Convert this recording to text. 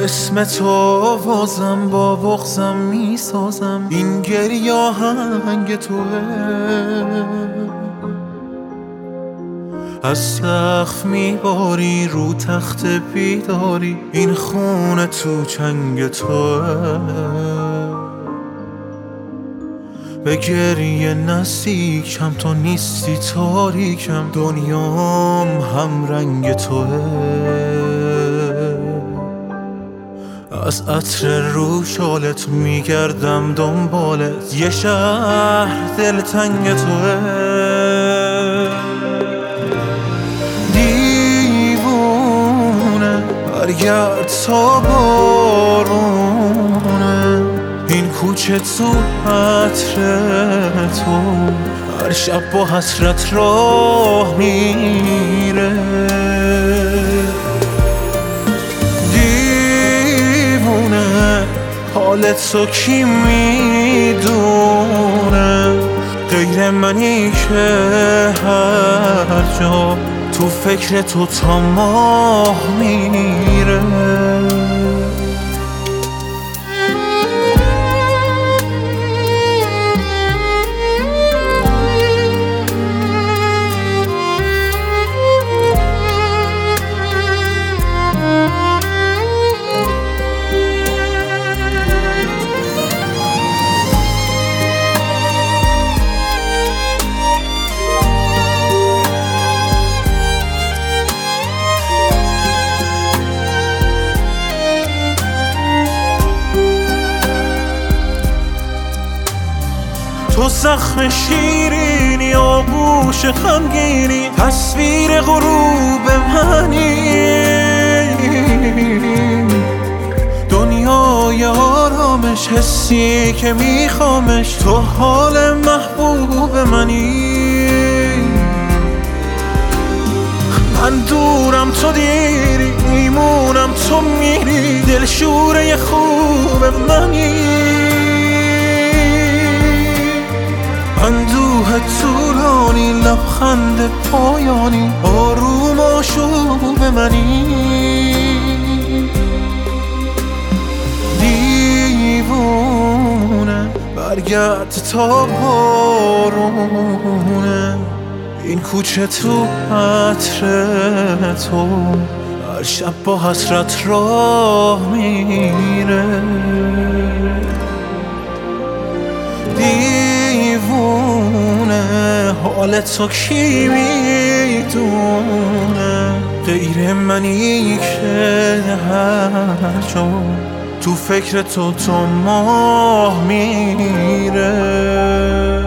اسم تو بازم با بغضم میسازم، این گریه آهنگ توه. از سقف میباری رو تخت بیداری، این خونه تو چنگ توه. به گریه نزدیکم تو نیستی تاریکم، دنیام هم رنگ توه. از عطر رو شالت میگردم دنبالت، یه شهر دلتنگ توه. دیوونه برگرد تا بارونه، این کوچه تو عطر تو هر شب با حسرت راه میره. دیوونه حالت تو کی میدونه، غیر منی که هر جا تو فکر تو تا ماه میره. تو زخم شیرینی آغوش غمگینی، تصویر غروب منی. دنیای آرامش حسی که میخوامش، تو حال محبوب منی. من دورم تو دیری، میمونم تو میری، دلشوره خوب منی. اندوه طولانی لبخند پایانی، آروم آشوب منی. دیوونه برگرد تا بارونه، این کوچه تو عطر تو هر شب با حسرت راه میره. دیوونه حالت تو کی میدونه، غیر منی که هر جا تو فکر تو تا ماه میره.